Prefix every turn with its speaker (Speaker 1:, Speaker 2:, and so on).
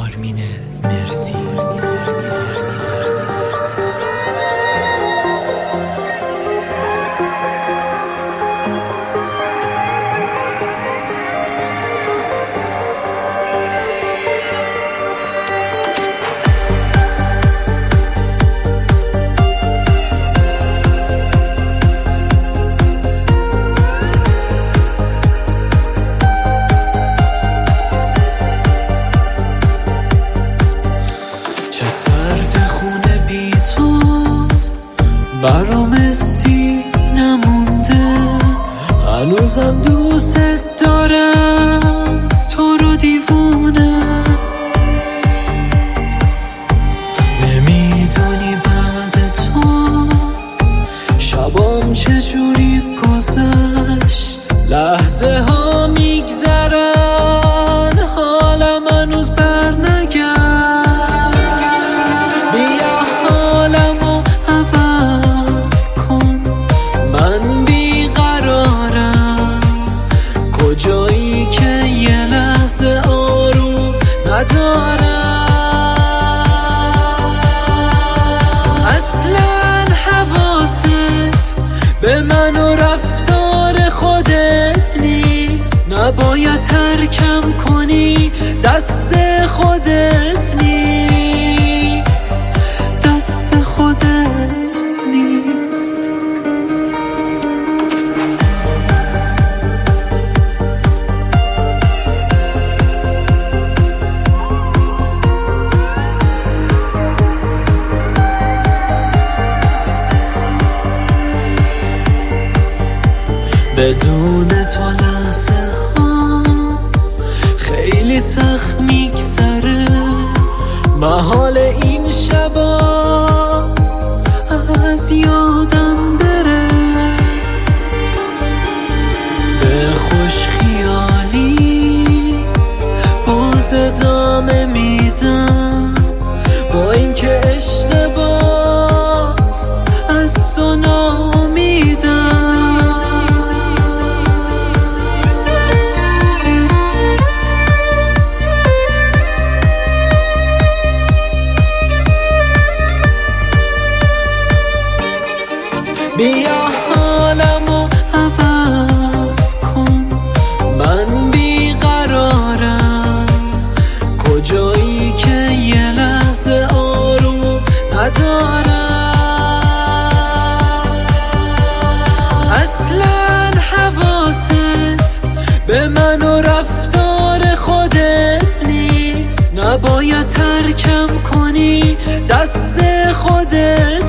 Speaker 1: آرمین مرسی.
Speaker 2: برام نمونده، هنوزم دوست دارم تو رو دیوونه. نمیدونی بعد تو شبام چجوری گذشت، لحظه ها میگذرن حالم هنوز برنگشت. بیا حالمو عوض کن، من بیقرارم. کجایی که یه لحظه آروم ندارم. اصلا حواست به من و رفتار خودت نیست، نباید ترکم کنی، دست خودت نیست، دست خودت نیست. بدون تو لحظه ها خیلی سخت میگذره. محال این شبا از یادم بره. به خوش خیالی باز ادامه میدم، با اینکه اشتباهست از تو ناامیدم. بیا حالمو عوض کن، من بیقرارم. کجایی که یه لحظه آروم ندارم. اصلا حواست به من و رفتار خودت نیست، نباید ترکم کنی، دست خودت